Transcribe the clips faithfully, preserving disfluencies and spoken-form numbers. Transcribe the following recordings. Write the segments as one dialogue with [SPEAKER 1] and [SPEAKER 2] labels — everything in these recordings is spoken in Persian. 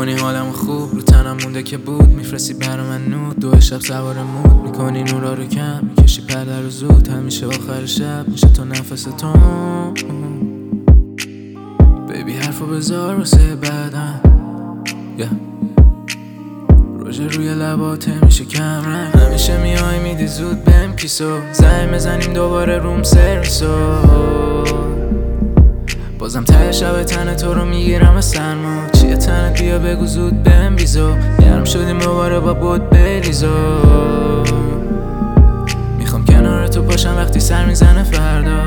[SPEAKER 1] میکنی حالم خوب، رو تنم مونده که بود، میفرستی برا من نود، دو شب سوار مود میکنی نورا رو کم، میکشی پرده رو زود، همیشه آخر شب میشه تو نفس تو. بیبی حرفو بذار واسه بعدم yeah. روژه روی لبات میشه کم رنگ، همیشه میای میدی زود بهم کیسو، زنگ بزنیم دوباره روم سرویسو، بازم ته شب تن تو رو میگیرم سرما، چیه تنت بیا بگو زود بهم بیزو، گرم شدیم دوباره با بود بریزو، میخوام کنار تو باشم وقتی سر میزنه فردا.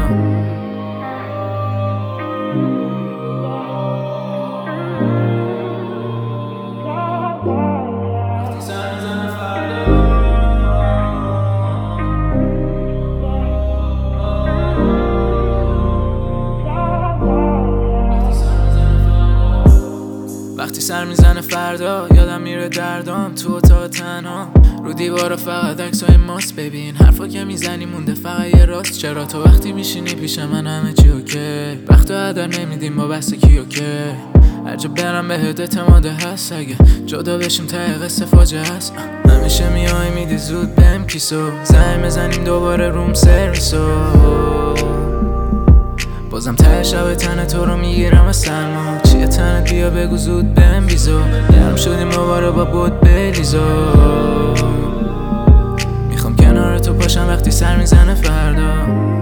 [SPEAKER 1] وقتی سر میزنه فردا یادم میره دردام تو اتاق تنها، رو دیوارا فقط عکسای ماست بیبی، این حرفا که میزنی مونده فقط یه راست، چرا تو وقتی میشینی پیش من همه چی اوکی، وقتو هدر نمیدیم با بحث کی اوکی، هر جا برم بهت اعتماده هست، اگه جدا بشیم ته قصه فاجعه هست، همیشه میای میدی زود بهم کیسو، زنگ بزنیم دوباره روم سرویسو، بازم ته شب تن تو رو میگیرم سرما، چیه تنت بیا بگو زود بهم بیزو، گرم شدیم دوباره با بود بریزو، میخوام کنار تو باشم وقتی سر میزنه فردا.